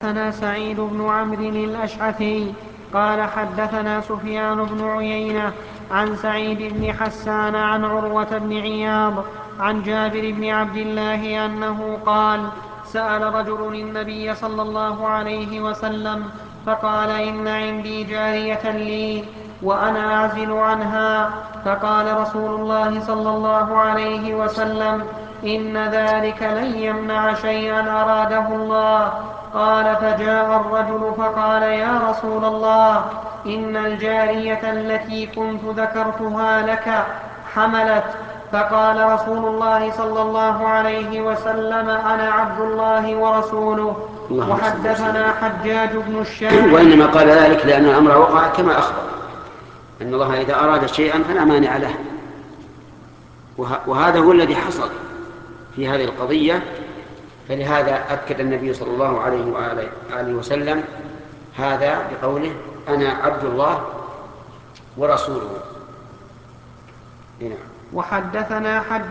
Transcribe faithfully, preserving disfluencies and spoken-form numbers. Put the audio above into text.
حدثنا سعيد بن عمرو الأشعثي قال حدثنا سفيان بن عيينة عن سعيد بن حسان عن عروة بن عياض عن جابر بن عبد الله أنه قال: سأل رجل النبي صلى الله عليه وسلم فقال: إن عندي جارية لي وأنا أعزل عنها. فقال رسول الله صلى الله عليه وسلم: إن ذلك لن يمنع شيئا أراده الله. قال: فجاء الرجل فقال: يا رسول الله، إن الجارية التي كنت ذكرتها لك حملت. فقال رسول الله صلى الله عليه وسلم: أنا عبد الله ورسوله. وحدثنا حجاج بن الشاعر. وإنما قال ذلك لأن الأمر وقع كما أخبر أن الله إذا أراد شيئا فلا مانع له، وهذا هو الذي حصل في هذه القضية. فلهذا أكد النبي صلى الله عليه وآله وسلم هذا بقوله: أنا عبد الله ورسوله. وحدثنا حج